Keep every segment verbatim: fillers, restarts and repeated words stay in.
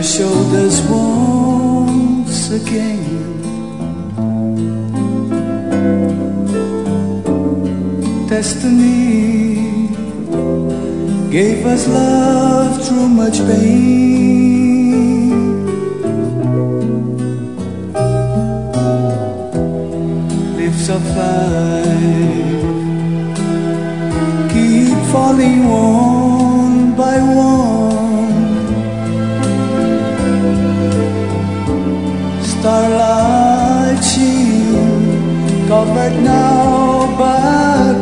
shoulders once again. Destiny gave us love through much pain. Lives of life keep falling one by one. Starlight sheen, covered now by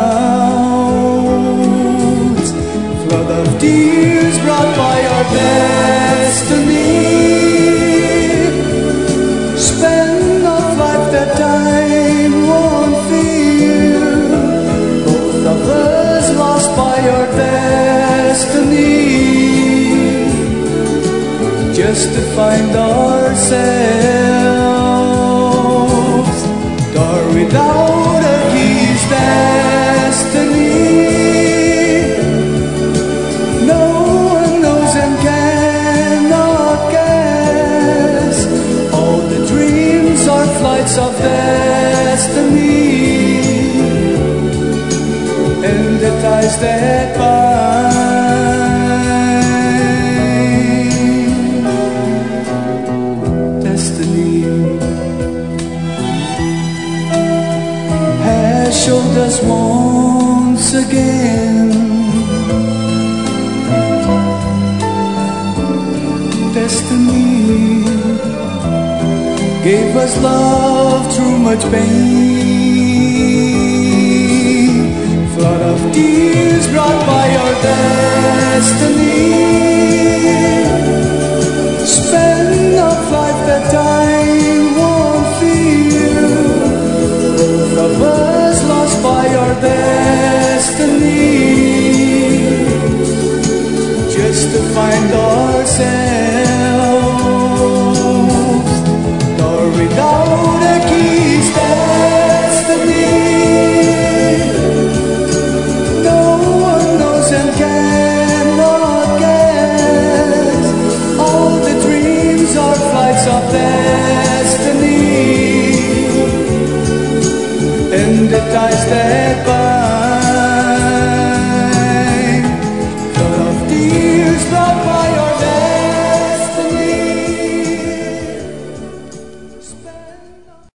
clouds. Flood of tears brought by our destiny. Span of life that time won't feel. Both of us lost by our destiny, just to find ourselves. Door without a key's destiny. No one knows and cannot guess. All the dreams are flights of destiny, and the ties that bind. Destiny has showed us once again. Destiny gave us love through much pain. Flood of tears brought by our destiny. Span of life that time won't feel. Both of us lost by our destiny, just to find ourselves. Door without a key's destiny. No one knows and cannot guess. All the dreams are flights of destiny, and the ties that bind. Flood of tears brought by